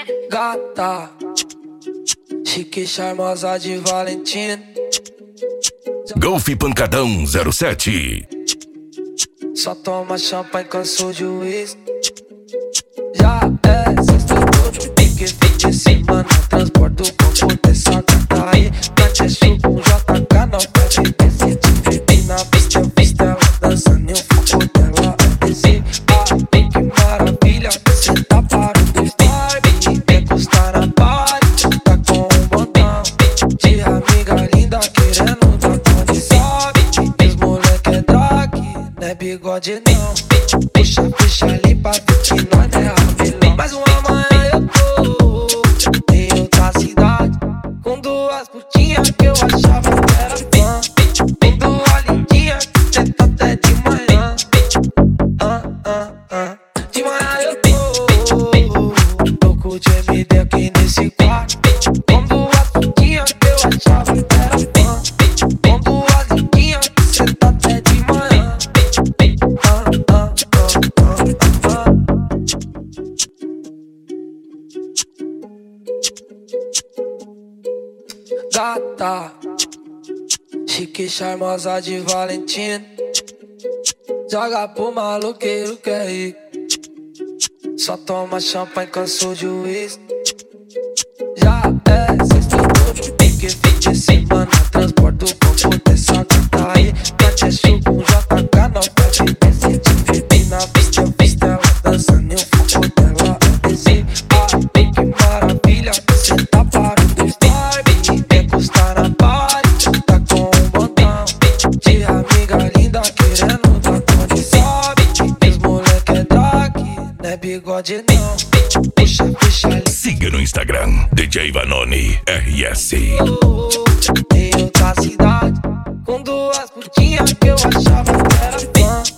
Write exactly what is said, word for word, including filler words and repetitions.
Gata, chique charmosa de Valentina. Golfe Pancadão zero sete. Só toma champanhe, cansou de uísque. Já é sexta-noite, pique fim de semana. Transporto o corpo dessa gata aí. Cante chupa um J K, não pode descer. Te vi na pista, eu vi ela dançando. Eu fico dela a descer. Ah, bem que maravilha, cê tá parando os vibe. Vem encostar na party, tá com um botão de amiga linda querendo dar condição. Os moleque é drag, não é bigode não. Puxa, puxa ali pra ver que nós não é ramelão. Mais uma manhã eu tô em outra cidade, com duas putinhas que eu achava que era fã. Com duas lindinhas que cê tá até de manhã. ah, ah, ah. De manhã eu tô tô com o J M D aqui nesse quarto, com duas putinhas que eu achava que era fã. Com duas lindinhas que cê tá até de manhã. Gata, chique charmosa de Valentina. Joga pro maluqueiro que é rico. Só toma champanhe, cansou de uísque. Já é sexta-noite, pique fim de semana. Transporto o corpo dessa gata aí. Cante chupa um J K, não pode descer. Te vi na pista, eu vi ela dançando. Eu fico dela a descer. Ah, bem que maravilha, cê tá parando os vibe. Vem encostar na party, tá com um botão de amiga linda querendo dar condição. Os moleque é drag, não é bigode não. Puxa, puxa ali. Siga no Instagram, D J Vanoni R S. Em outra cidade, com duas putinhas que eu achava que era fã.